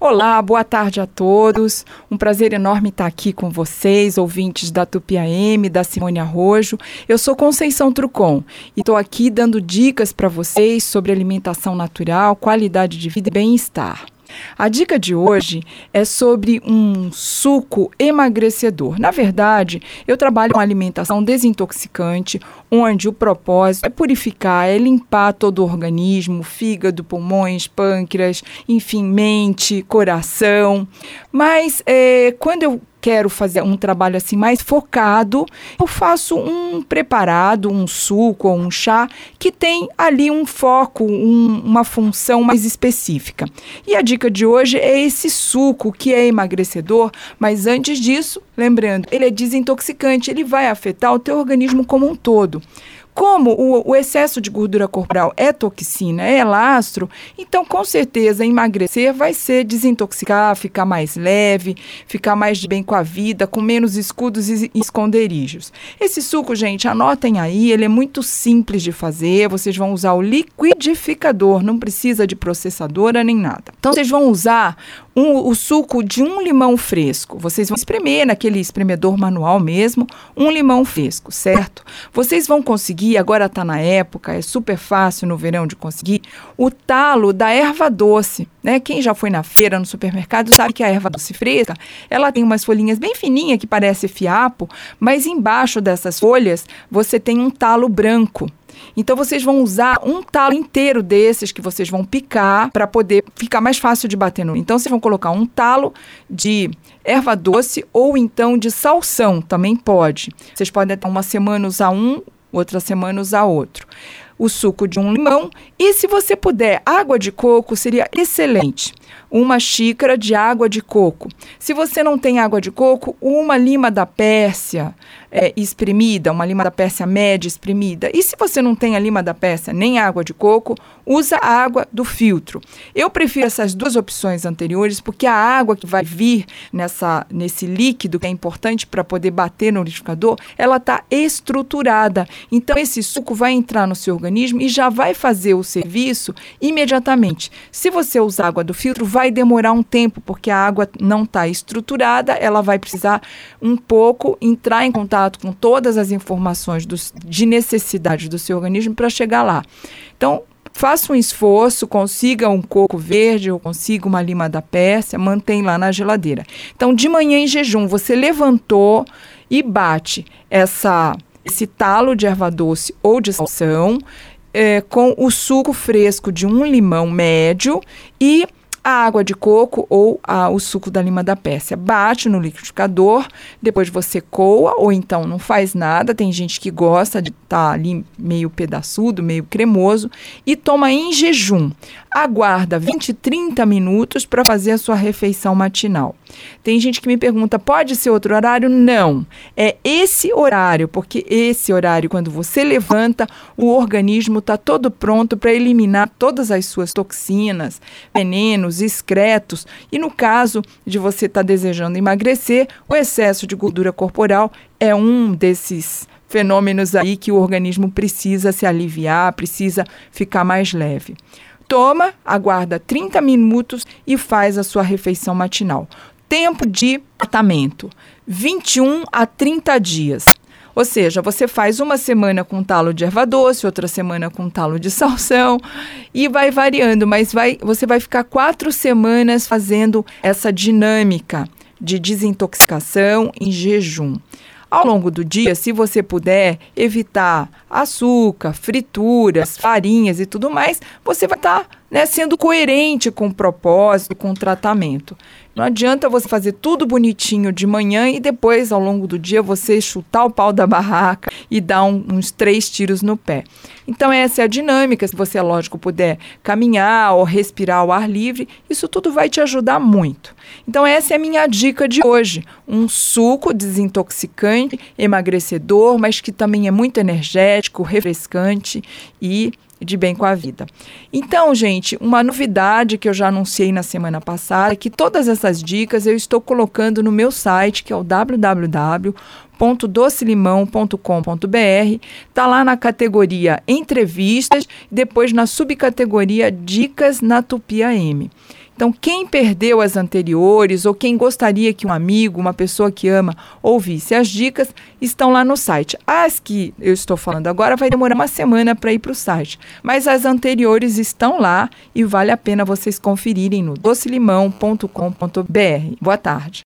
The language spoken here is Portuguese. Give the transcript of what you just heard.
Olá, boa tarde a todos. Um prazer enorme estar aqui com vocês, ouvintes da Tupi AM, da Simone Arrojo. Eu sou Conceição Trucon e estou aqui dando dicas para vocês sobre alimentação natural, qualidade de vida e bem-estar. A dica de hoje é sobre um suco emagrecedor. Na verdade, eu trabalho com alimentação desintoxicante, onde o propósito é purificar, é limpar todo o organismo, fígado, pulmões, pâncreas, enfim, mente, coração. Mas quando eu quero fazer um trabalho assim mais focado, eu faço um preparado, um suco ou um chá que tem ali um foco, uma função mais específica. E a dica de hoje é esse suco que é emagrecedor, mas antes disso, lembrando, ele é desintoxicante, ele vai afetar o teu organismo como um todo. Como o excesso de gordura corporal é toxina, é lastro, então com certeza emagrecer vai ser desintoxicar, ficar mais leve, ficar mais de bem com a vida, com menos escudos e esconderijos. Esse suco, gente, anotem aí, ele é muito simples de fazer, vocês vão usar o liquidificador, não precisa de processadora nem nada. Então vocês vão usar o suco de um limão fresco. Vocês vão espremer naquele espremedor manual mesmo, um limão fresco, certo? Vocês vão conseguir, agora está na época, é super fácil no verão de conseguir, o talo da erva doce, né? Quem já foi na feira, no supermercado, sabe que a erva doce fresca, ela tem umas folhinhas bem fininhas que parece fiapo, mas embaixo dessas folhas você tem um talo branco. Então, vocês vão usar um talo inteiro desses que vocês vão picar para poder ficar mais fácil de bater no. Então, vocês vão colocar um talo de erva doce ou então de salsão, também pode. Vocês podem até uma semana usar um, outra semana usar outro. O suco de um limão e, se você puder, água de coco seria excelente. Uma xícara de água de coco. Se você não tem água de coco, uma lima da Pérsia espremida, uma lima da Pérsia média espremida. E se você não tem a lima da Pérsia nem água de coco, usa a água do filtro. Eu prefiro essas duas opções anteriores porque a água que vai vir nesse líquido, que é importante para poder bater no liquidificador, ela está estruturada. Então, esse suco vai entrar no seu organismo e já vai fazer o serviço imediatamente. Se você usar água do filtro, vai demorar um tempo, porque a água não está estruturada, ela vai precisar um pouco entrar em contato com todas as informações de necessidade do seu organismo para chegar lá. Então, faça um esforço, consiga um coco verde ou consiga uma lima da Pérsia, mantém lá na geladeira. Então, de manhã em jejum, você levantou e bate esse talo de erva doce ou de salsão com o suco fresco de um limão médio e a água de coco ou o suco da lima da Pérsia. Bate no liquidificador, depois você coa ou então não faz nada. Tem gente que gosta de estar ali meio pedaçudo, meio cremoso e toma em jejum. Aguarda 20, 30 minutos para fazer a sua refeição matinal. Tem gente que me pergunta, pode ser outro horário? Não, é esse horário, porque esse horário, quando você levanta, o organismo está todo pronto para eliminar todas as suas toxinas, venenos, excretos. E no caso de você estar desejando emagrecer, o excesso de gordura corporal é um desses fenômenos aí que o organismo precisa se aliviar, precisa ficar mais leve. Toma, aguarda 30 minutos e faz a sua refeição matinal. Tempo de tratamento, 21 a 30 dias. Ou seja, você faz uma semana com talo de erva doce, outra semana com talo de salsão e vai variando, mas você vai ficar 4 semanas fazendo essa dinâmica de desintoxicação em jejum. Ao longo do dia, se você puder evitar açúcar, frituras, farinhas e tudo mais, você vai estar sendo coerente com o propósito, com o tratamento. Não adianta você fazer tudo bonitinho de manhã e depois, ao longo do dia, você chutar o pau da barraca e dar uns 3 tiros no pé. Então, essa é a dinâmica. Se você, lógico, puder caminhar ou respirar ao ar livre, isso tudo vai te ajudar muito. Então, essa é a minha dica de hoje. Um suco desintoxicante, emagrecedor, mas que também é muito energético, refrescante e de bem com a vida. Então, gente, uma novidade que eu já anunciei na semana passada é que todas essas dicas eu estou colocando no meu site, que é o www.docelimão.com.br. Está lá na categoria Entrevistas, depois na subcategoria Dicas na Tupi AM. Então, quem perdeu as anteriores ou quem gostaria que um amigo, uma pessoa que ama, ouvisse as dicas, estão lá no site. As que eu estou falando agora vai demorar uma semana para ir para o site, mas as anteriores estão lá e vale a pena vocês conferirem no docelimão.com.br. Boa tarde.